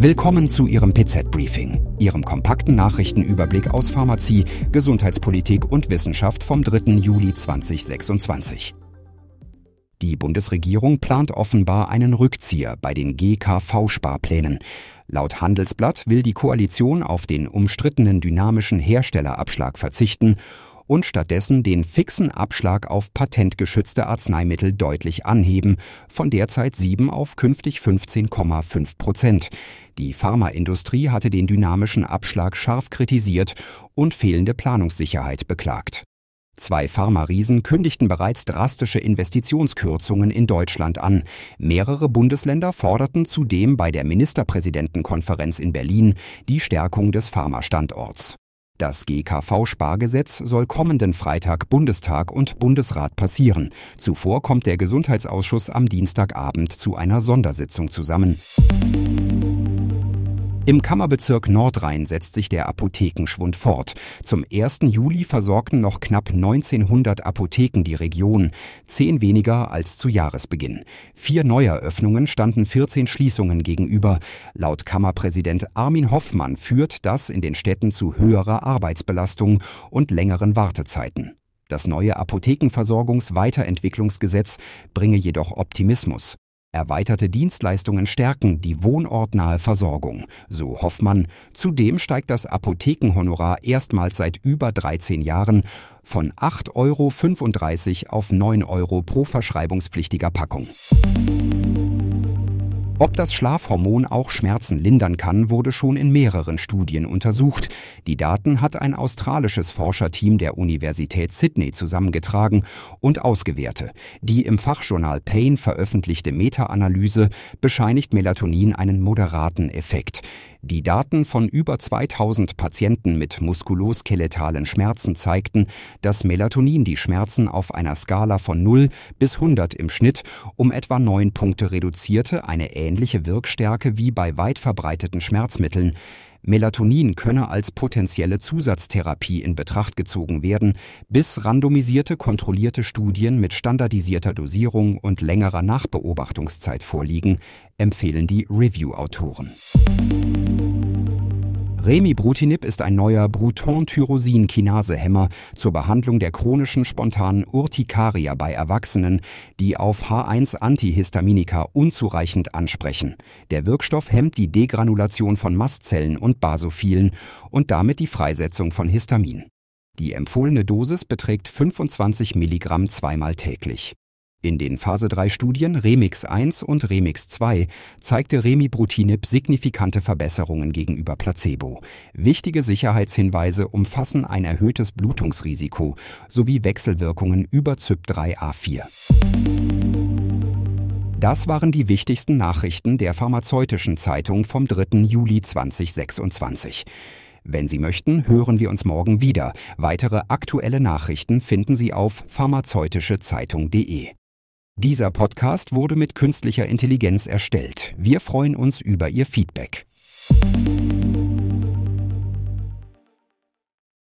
Willkommen zu Ihrem PZ-Briefing, Ihrem kompakten Nachrichtenüberblick aus Pharmazie, Gesundheitspolitik und Wissenschaft vom 3. Juli 2026. Die Bundesregierung plant offenbar einen Rückzieher bei den GKV-Sparplänen. Laut Handelsblatt will die Koalition auf den umstrittenen dynamischen Herstellerabschlag verzichten und stattdessen den fixen Abschlag auf patentgeschützte Arzneimittel deutlich anheben, von derzeit 7 auf künftig 15,5%. Die Pharmaindustrie hatte den dynamischen Abschlag scharf kritisiert und fehlende Planungssicherheit beklagt. 2 Pharma-Riesen kündigten bereits drastische Investitionskürzungen in Deutschland an. Mehrere Bundesländer forderten zudem bei der Ministerpräsidentenkonferenz in Berlin die Stärkung des Pharma-Standorts. Das GKV-Spargesetz soll kommenden Freitag Bundestag und Bundesrat passieren. Zuvor kommt der Gesundheitsausschuss am Dienstagabend zu einer Sondersitzung zusammen. Im Kammerbezirk Nordrhein setzt sich der Apothekenschwund fort. Zum 1. Juli versorgten noch knapp 1900 Apotheken die Region, 10 weniger als zu Jahresbeginn. 4 Neueröffnungen standen 14 Schließungen gegenüber. Laut Kammerpräsident Armin Hoffmann führt das in den Städten zu höherer Arbeitsbelastung und längeren Wartezeiten. Das neue Apothekenversorgungs-Weiterentwicklungsgesetz bringe jedoch Optimismus. Erweiterte Dienstleistungen stärken die wohnortnahe Versorgung, so Hoffmann. Zudem steigt das Apothekenhonorar erstmals seit über 13 Jahren von 8,35 € auf 9 € pro verschreibungspflichtiger Packung. Ob das Schlafhormon auch Schmerzen lindern kann, wurde schon in mehreren Studien untersucht. Die Daten hat ein australisches Forscherteam der Universität Sydney zusammengetragen und ausgewertet. Die im Fachjournal Pain veröffentlichte Meta-Analyse bescheinigt Melatonin einen moderaten Effekt. Die Daten von über 2000 Patienten mit muskuloskeletalen Schmerzen zeigten, dass Melatonin die Schmerzen auf einer Skala von 0 bis 100 im Schnitt um etwa 9 Punkte reduzierte, eine ähnliche Wirkstärke wie bei weit verbreiteten Schmerzmitteln. Melatonin könne als potenzielle Zusatztherapie in Betracht gezogen werden, bis randomisierte kontrollierte Studien mit standardisierter Dosierung und längerer Nachbeobachtungszeit vorliegen, empfehlen die Review-Autoren. Remibrutinib ist ein neuer Bruton-Tyrosin-Kinase-Hemmer zur Behandlung der chronischen spontanen Urtikaria bei Erwachsenen, die auf H1-Antihistaminika unzureichend ansprechen. Der Wirkstoff hemmt die Degranulation von Mastzellen und Basophilen und damit die Freisetzung von Histamin. Die empfohlene Dosis beträgt 25 Milligramm zweimal täglich. In den Phase-3-Studien REMIX 1 und REMIX 2 zeigte Remibrutinib signifikante Verbesserungen gegenüber Placebo. Wichtige Sicherheitshinweise umfassen ein erhöhtes Blutungsrisiko sowie Wechselwirkungen über CYP3A4. Das waren die wichtigsten Nachrichten der Pharmazeutischen Zeitung vom 3. Juli 2026. Wenn Sie möchten, hören wir uns morgen wieder. Weitere aktuelle Nachrichten finden Sie auf pharmazeutischezeitung.de. Dieser Podcast wurde mit künstlicher Intelligenz erstellt. Wir freuen uns über Ihr Feedback.